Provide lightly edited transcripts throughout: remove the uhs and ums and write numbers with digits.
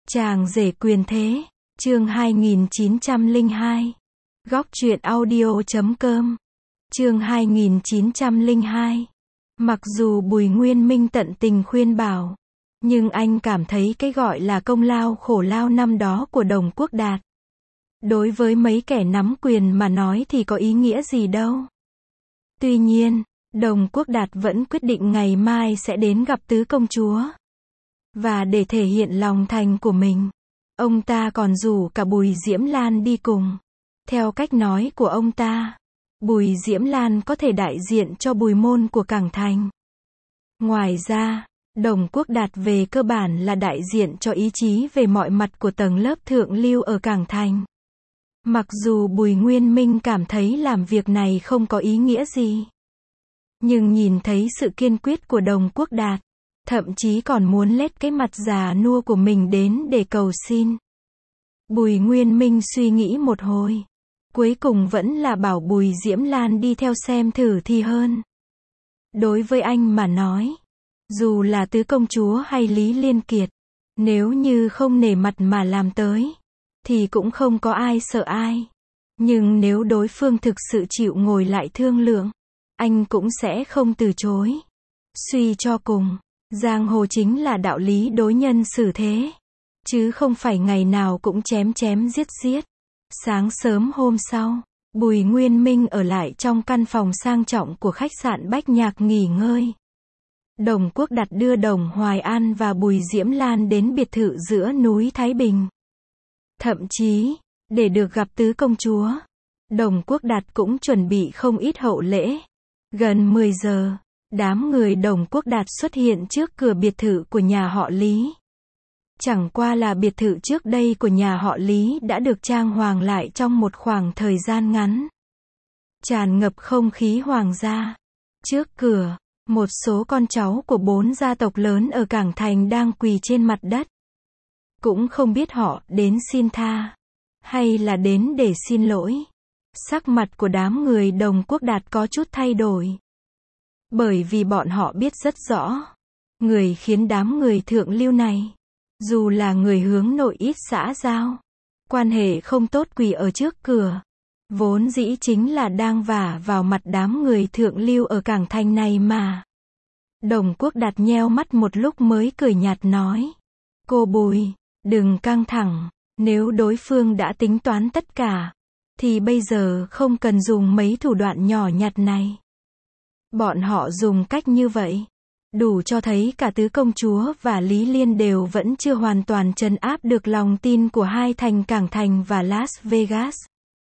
Chàng rể quyền thế, chương 2902. Góc truyện audio.com. Chương 2902. Mặc dù Bùi Nguyên Minh tận tình khuyên bảo, nhưng anh cảm thấy cái gọi là công lao khổ lao năm đó của Đồng Quốc Đạt, đối với mấy kẻ nắm quyền mà nói thì có ý nghĩa gì đâu. Tuy nhiên, Đồng Quốc Đạt vẫn quyết định ngày mai sẽ đến gặp tứ công chúa. Và để thể hiện lòng thành của mình, ông ta còn rủ cả Bùi Diễm Lan đi cùng. Theo cách nói của ông ta, Bùi Diễm Lan có thể đại diện cho Bùi môn của Cảng Thành. Ngoài ra, Đồng Quốc Đạt về cơ bản là đại diện cho ý chí về mọi mặt của tầng lớp thượng lưu ở Cảng Thành. Mặc dù Bùi Nguyên Minh cảm thấy làm việc này không có ý nghĩa gì, nhưng nhìn thấy sự kiên quyết của Đồng Quốc Đạt, thậm chí còn muốn lết cái mặt già nua của mình đến để cầu xin. Bùi Nguyên Minh suy nghĩ một hồi, cuối cùng vẫn là bảo Bùi Diễm Lan đi theo xem thử thì hơn. Đối với anh mà nói, dù là tứ công chúa hay Lý Liên Kiệt, nếu như không nể mặt mà làm tới, thì cũng không có ai sợ ai. Nhưng nếu đối phương thực sự chịu ngồi lại thương lượng, anh cũng sẽ không từ chối. Suy cho cùng, giang hồ chính là đạo lý đối nhân xử thế, chứ không phải ngày nào cũng chém chém giết giết. Sáng sớm hôm sau, Bùi Nguyên Minh ở lại trong căn phòng sang trọng của khách sạn Bách Nhạc nghỉ ngơi. Đồng Quốc Đạt đưa Đồng Hoài An và Bùi Diễm Lan đến biệt thự giữa núi Thái Bình. Thậm chí, để được gặp tứ công chúa, Đồng Quốc Đạt cũng chuẩn bị không ít hậu lễ. Gần 10 giờ, đám người Đồng Quốc Đạt xuất hiện trước cửa biệt thự của nhà họ Lý. Chẳng qua là biệt thự trước đây của nhà họ Lý đã được trang hoàng lại trong một khoảng thời gian ngắn, tràn ngập không khí hoàng gia. Trước cửa, một số con cháu của 4 gia tộc lớn ở Cảng Thành đang quỳ trên mặt đất. Cũng không biết họ đến xin tha, hay là đến để xin lỗi. Sắc mặt của đám người Đồng Quốc Đạt có chút thay đổi. Bởi vì bọn họ biết rất rõ, người khiến đám người thượng lưu này, dù là người hướng nội ít xã giao, quan hệ không tốt quỳ ở trước cửa, vốn dĩ chính là đang vả vào mặt đám người thượng lưu ở Cảng Thành này mà. Đồng Quốc Đạt nheo mắt một lúc mới cười nhạt nói: "Cô Bùi, đừng căng thẳng, nếu đối phương đã tính toán tất cả, thì bây giờ không cần dùng mấy thủ đoạn nhỏ nhặt này. Bọn họ dùng cách như vậy, đủ cho thấy cả tứ công chúa và Lý Liên đều vẫn chưa hoàn toàn trấn áp được lòng tin của hai thành Cảng Thành và Las Vegas.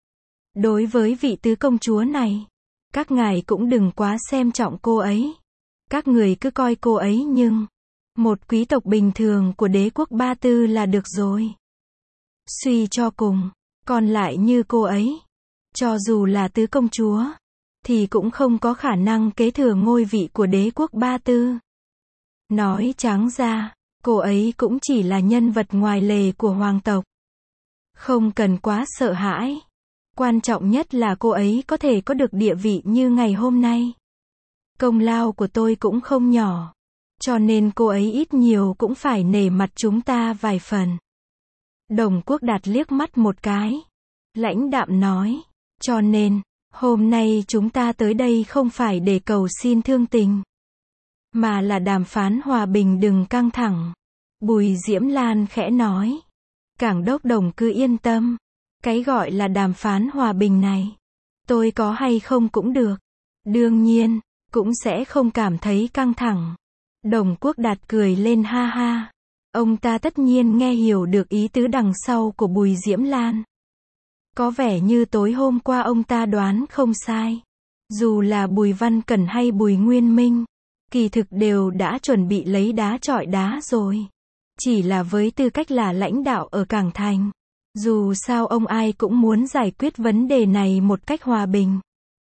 Đối với vị tứ công chúa này, các ngài cũng đừng quá xem trọng cô ấy. Các người cứ coi cô ấy như một quý tộc bình thường của đế quốc Ba Tư là được rồi. Suy cho cùng, còn lại như cô ấy, cho dù là tứ công chúa, thì cũng không có khả năng kế thừa ngôi vị của đế quốc Ba Tư. Nói trắng ra, cô ấy cũng chỉ là nhân vật ngoài lề của hoàng tộc. Không cần quá sợ hãi. Quan trọng nhất là cô ấy có thể có được địa vị như ngày hôm nay. Công lao của tôi cũng không nhỏ, cho nên cô ấy ít nhiều cũng phải nể mặt chúng ta vài phần." Đồng Quốc Đạt liếc mắt một cái, lãnh đạm nói: "Cho nên, hôm nay chúng ta tới đây không phải để cầu xin thương tình, mà là đàm phán hòa bình, đừng căng thẳng." Bùi Diễm Lan khẽ nói: "Cảng đốc Đồng cứ yên tâm, cái gọi là đàm phán hòa bình này, tôi có hay không cũng được. Đương nhiên, cũng sẽ không cảm thấy căng thẳng." Đồng Quốc Đạt cười lên ha ha. Ông ta tất nhiên nghe hiểu được ý tứ đằng sau của Bùi Diễm Lan. Có vẻ như tối hôm qua ông ta đoán không sai. Dù là Bùi Văn Cẩn hay Bùi Nguyên Minh, kỳ thực đều đã chuẩn bị lấy đá chọi đá rồi. Chỉ là với tư cách là lãnh đạo ở Cảng Thành, dù sao ông ai cũng muốn giải quyết vấn đề này một cách hòa bình.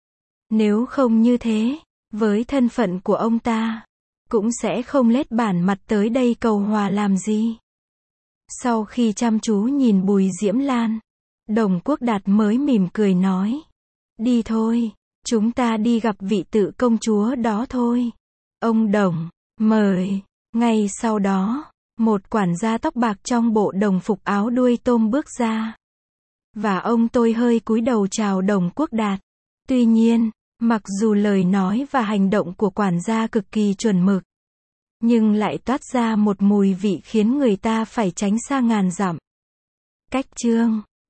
Nếu không như thế, với thân phận của ông ta, cũng sẽ không lết bản mặt tới đây cầu hòa làm gì. Sau khi chăm chú nhìn Bùi Diễm Lan, Đồng Quốc Đạt mới mỉm cười nói: "Đi thôi, chúng ta đi gặp vị tự công chúa đó thôi. Ông Đồng, mời." Ngay sau đó, Một quản gia tóc bạc trong bộ đồng phục áo đuôi tôm bước ra. Và ông tôi hơi cúi đầu chào Đồng Quốc Đạt. Tuy nhiên, mặc dù lời nói và hành động của quản gia cực kỳ chuẩn mực, nhưng lại toát ra một mùi vị khiến người ta phải tránh xa ngàn dặm. Cách chương